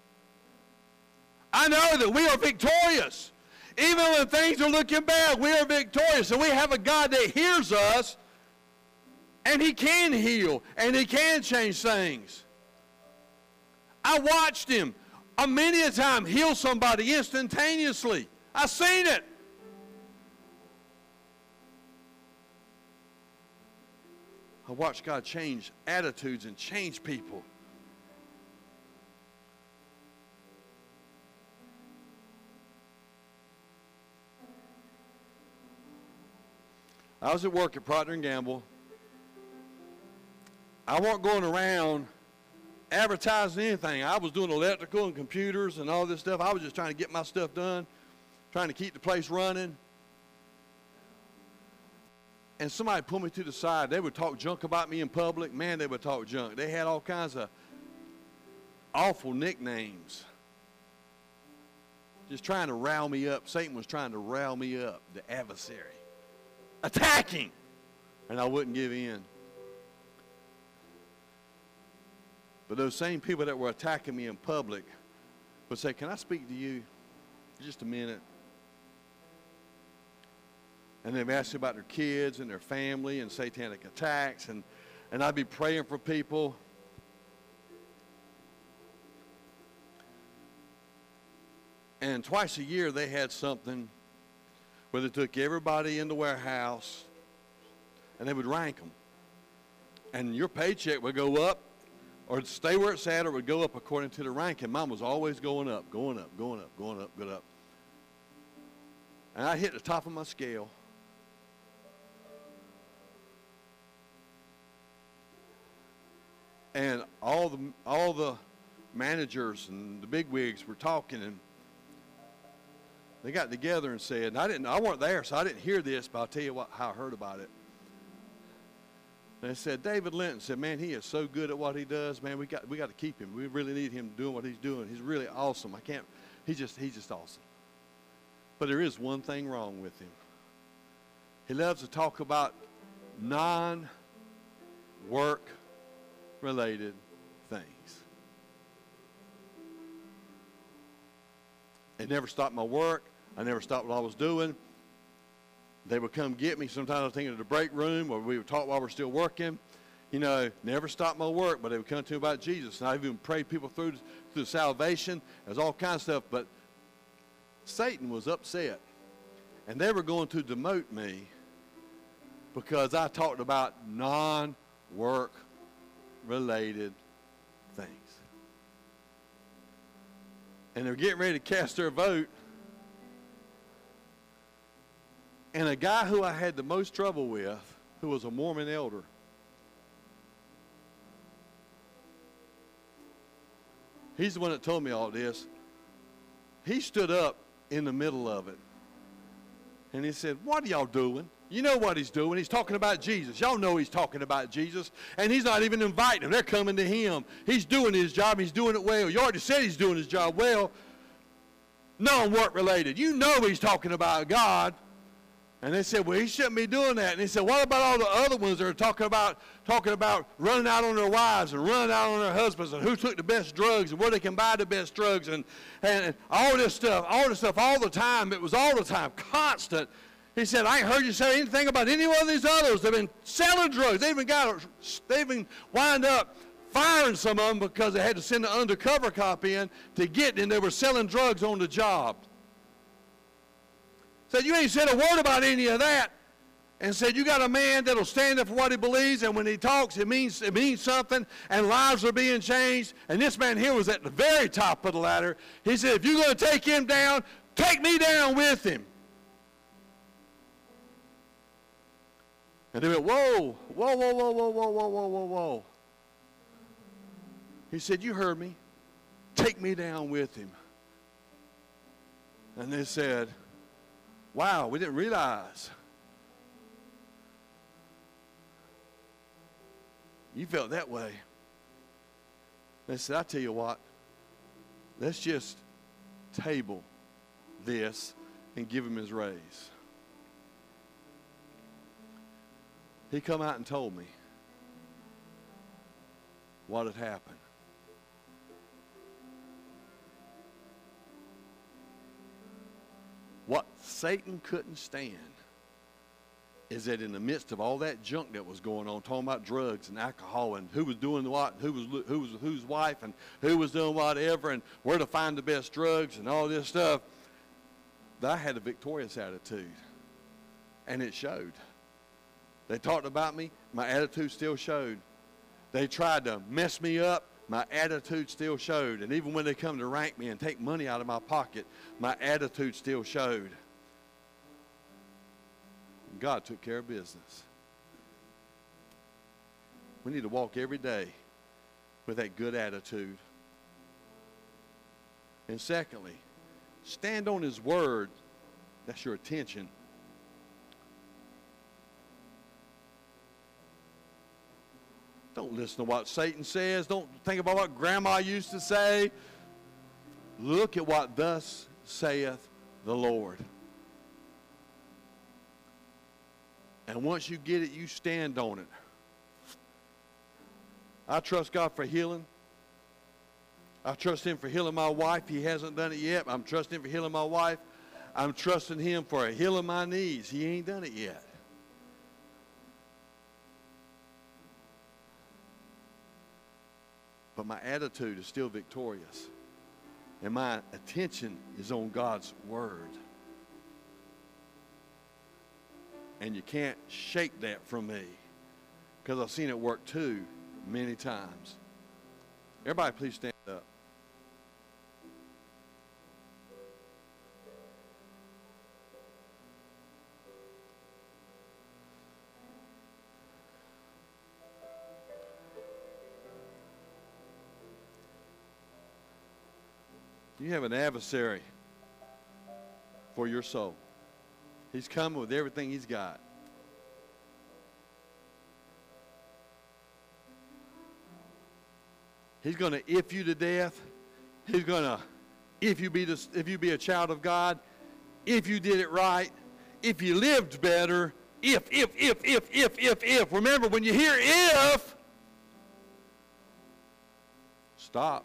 [SPEAKER 1] I know that we are victorious. Even when things are looking bad, we are victorious. And we have a God that hears us, and he can heal, and he can change things. I watched him a many a time heal somebody instantaneously. I seen it. I watched God change attitudes and change people. I was at work at Procter and Gamble. I wasn't going around advertising anything. I was doing electrical and computers and all this stuff. I was just trying to get my stuff done, trying to keep the place running. And somebody pulled me to the side. They would talk junk about me in public. Man, they would talk junk. They had all kinds of awful nicknames. Just trying to rile me up. Satan was trying to rile me up, the adversary. Attacking. And I wouldn't give in. But those same people that were attacking me in public would say, can I speak to you for just a minute? And they'd ask me about their kids and their family and satanic attacks. And, and I'd be praying for people. And twice a year they had something where they took everybody in the warehouse and they would rank them. And your paycheck would go up or stay where it's at, or it would go up according to the rank. And mine was always going up, going up, going up, going up, going up. And I hit the top of my scale. And all the all the managers and the bigwigs were talking, and they got together and said, and I didn't, I weren't there, so I didn't hear this, but I'll tell you what, how I heard about it. They said, David Linton said, man, he is so good at what he does, man, we got we got to keep him. We really need him doing what he's doing. He's really awesome. I can't, he just, he's just awesome. But there is one thing wrong with him. He loves to talk about non-work related things. It never stopped my work. I never stopped what I was doing. They would come get me. Sometimes I was thinking of the break room, or we would talk while we're still working. You know, never stopped my work, but they would come to me about Jesus. And I even prayed people through, through salvation. There's all kinds of stuff. But Satan was upset. And they were going to demote me because I talked about non-work related things. And they're getting ready to cast their vote. And a guy who I had the most trouble with, who was a Mormon elder, he's the one that told me all this. He stood up in the middle of it. And he said, what are y'all doing? You know what he's doing. He's talking about Jesus. Y'all know he's talking about Jesus. And he's not even inviting them. They're coming to him. He's doing his job. He's doing it well. You already said he's doing his job well. Non-work related. You know he's talking about God. And they said, well, he shouldn't be doing that. And he said, what about all the other ones that are talking about talking about running out on their wives and running out on their husbands and who took the best drugs and where they can buy the best drugs and, and, and all this stuff, all this stuff all the time. It was all the time, constant. He said, I ain't heard you say anything about any one of these others. They've been selling drugs. They've even got, they've been wind up firing some of them because they had to send an undercover cop in to get, and they were selling drugs on the job. Said, you ain't said a word about any of that. And said, you got a man that'll stand up for what he believes, and when he talks, it means, it means something, and lives are being changed. And this man here was at the very top of the ladder. He said, if you're going to take him down, take me down with him. And they went, whoa, whoa, whoa, whoa, whoa, whoa, whoa, whoa, whoa, whoa. He said, you heard me. Take me down with him. And they said, wow, we didn't realize. You felt that way. They said, I tell you what, let's just table this and give him his raise. He come out and told me what had happened. What Satan couldn't stand is that in the midst of all that junk that was going on, talking about drugs and alcohol and who was doing what, and who was who was whose wife, and who was doing whatever, and where to find the best drugs and all this stuff, that I had a victorious attitude, and it showed. They talked about me, my attitude still showed. They tried to mess me up, my attitude still showed. And even when they come to rank me and take money out of my pocket, my attitude still showed. God took care of business. We need to walk every day with that good attitude. And secondly, stand on his word. That's your attention. Don't listen to what Satan says. Don't think about what grandma used to say. Look at what thus saith the Lord. And once you get it, you stand on it. I trust God for healing. I trust him for healing my wife. He hasn't done it yet. I'm trusting him for healing my wife. I'm trusting him for healing my knees. He ain't done it yet. But my attitude is still victorious. And my attention is on God's word. And you can't shake that from me, because I've seen it work too many times. Everybody, please stand up. You have an adversary for your soul. He's coming with everything he's got. He's going to if you to death. He's going to, if you be this, if you be a child of God, if you did it right, if you lived better, if, if, if, if, if, if, if. Remember, when you hear if, stop.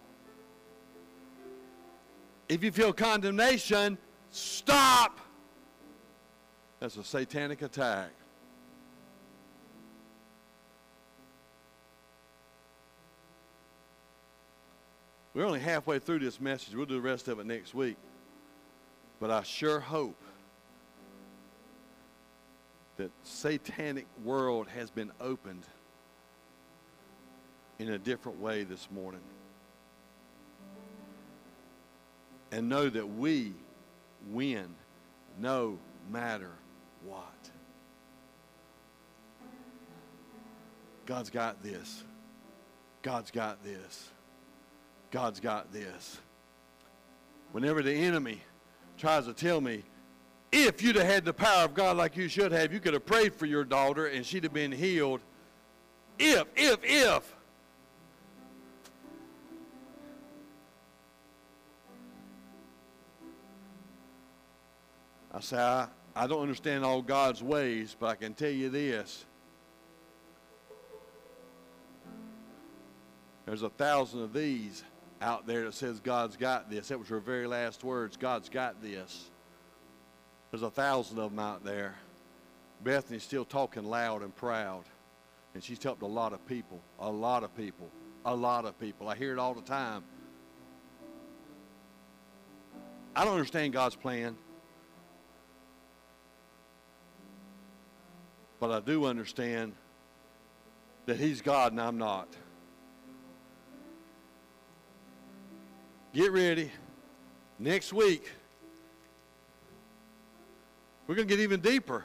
[SPEAKER 1] If you feel condemnation, stop. That's a satanic attack. We're only halfway through this message. We'll do the rest of it next week. But I sure hope that satanic world has been opened in a different way this morning. And know that we win no matter what. God's got this. God's got this. God's got this. Whenever the enemy tries to tell me, if you'd have had the power of God like you should have, you could have prayed for your daughter and she'd have been healed. If, if, if. I say, I, I don't understand all God's ways, but I can tell you this. There's a thousand of these out there that says God's got this. That was her very last words. God's got this. There's a thousand of them out there. Bethany's still talking loud and proud. And she's helped a lot of people. A lot of people. A lot of people. I hear it all the time. I don't understand God's plan. But I do understand that he's God and I'm not. Get ready. Next week, we're going to get even deeper.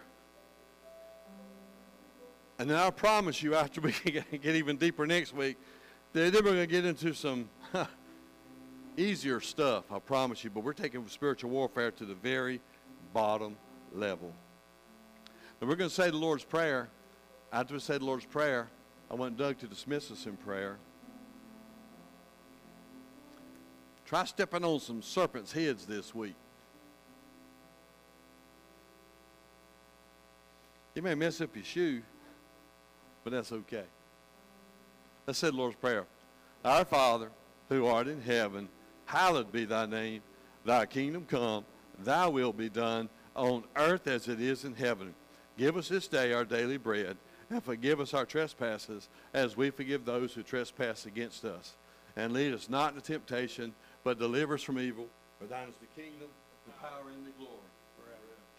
[SPEAKER 1] And then I promise you, after we get even deeper next week, then we're going to get into some easier stuff, I promise you. But we're taking spiritual warfare to the very bottom level. And we're going to say the Lord's Prayer. After we say the Lord's Prayer, I want Doug to dismiss us in prayer. Try stepping on some serpents' heads this week. You may mess up your shoe, but that's okay. Let's say the Lord's Prayer. Our Father, who art in heaven, hallowed be thy name. Thy kingdom come, thy will be done on earth as it is in heaven. Give us this day our daily bread, and forgive us our trespasses, as we forgive those who trespass against us. And lead us not into temptation, but deliver us from evil. For thine is the kingdom, the power, and the glory forever.